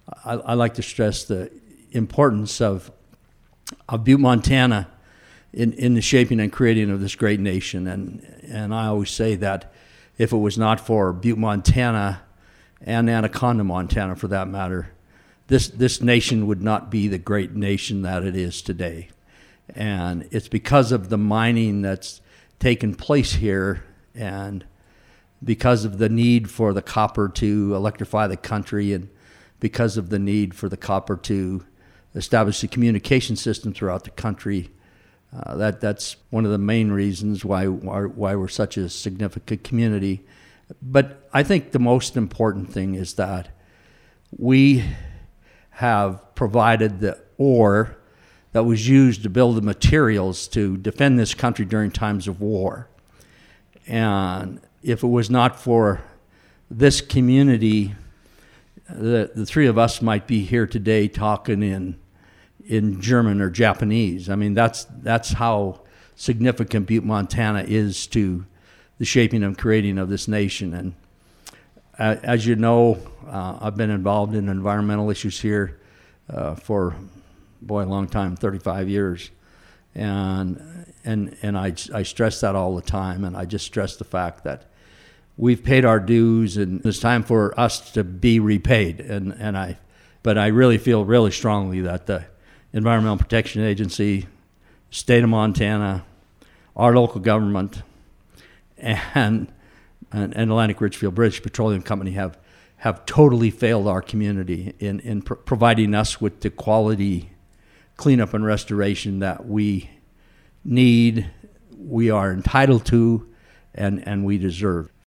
I like to stress the importance of Butte, Montana in the shaping and creating of this great nation. And I always say that if it was not for Butte, Montana, and Anaconda, Montana, for that matter, this nation would not be the great nation that it is today. And it's because of the mining that's taken place here, and because of the need for the copper to electrify the country, and because of the need for the copper to establish a communication system throughout the country. That's one of the main reasons why we're such a significant community. But I think the most important thing is that we have provided the ore that was used to build the materials to defend this country during times of war. And if it was not for this community, the three of us might be here today talking in German or Japanese. I mean, that's how significant Butte, Montana is to the shaping and creating of this nation. And as you know, I've been involved in environmental issues here for a long time, 35 years. And I stress that all the time, and I just stress the fact that we've paid our dues, and it's time for us to be repaid. But I really feel really strongly that the Environmental Protection Agency, state of Montana, our local government, and Atlantic Richfield British Petroleum Company have totally failed our community in providing us with the quality cleanup and restoration that we need, we are entitled to, and we deserve.